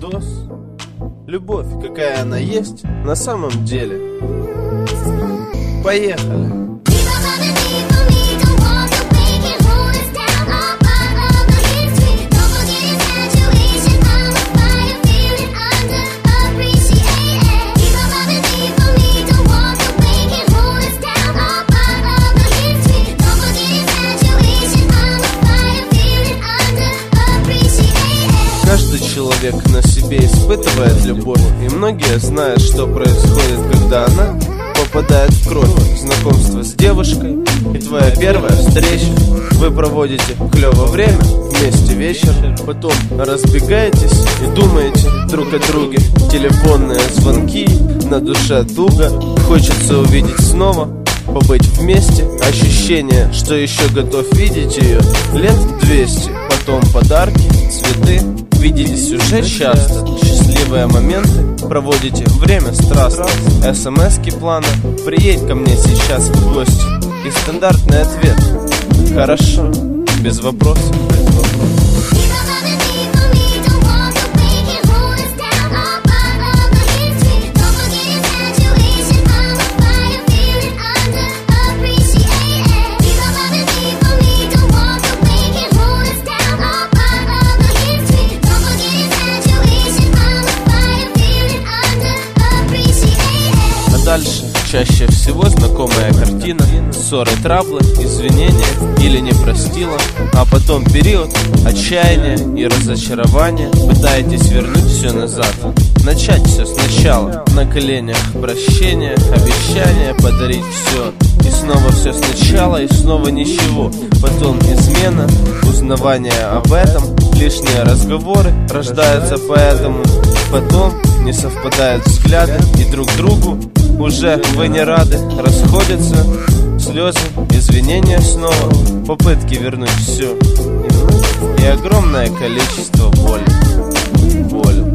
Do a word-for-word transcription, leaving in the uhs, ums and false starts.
видос. Любовь, какая она есть на самом деле. Поехали. Каждый человек на себе испытывает любовь, и многие знают, что происходит, когда она попадает в кровь. Знакомство с девушкой и твоя первая встреча. Вы проводите клёво время, вместе вечер, потом разбегаетесь и думаете друг о друге. Телефонные звонки, на душе туго, хочется увидеть снова, побыть вместе. Ощущение, что еще готов видеть ее лет двести. Потом подарки, цветы. Видитесь уже часто, счастливые моменты, проводите время страстно. СМСки плана, приедь ко мне сейчас в гости. И стандартный ответ: хорошо, без вопросов, без вопросов. Дальше чаще всего знакомая картина: ссоры, траблы, извинения или не простила. А потом период отчаяния и разочарования. Пытаетесь вернуть все назад, начать все сначала. На коленях прощения, обещания подарить все. И снова все сначала, и снова ничего. Потом измена, узнавание об этом, лишние разговоры рождаются поэтому. Потом не совпадают взгляды, и друг другу уже вы не рады. Расходятся слезы, извинения снова, попытки вернуть все. И огромное количество боли. Боли.